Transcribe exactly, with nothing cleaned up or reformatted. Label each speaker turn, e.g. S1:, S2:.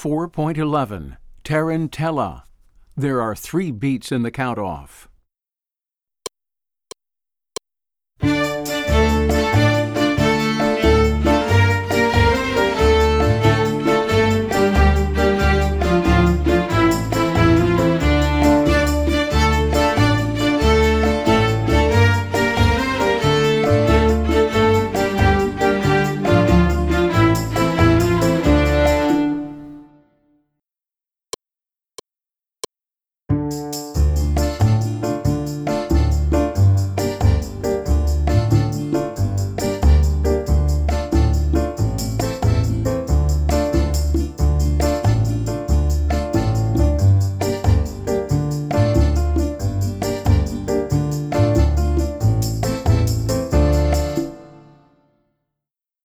S1: four point eleven. Tarantella. There are three beats in the count-off.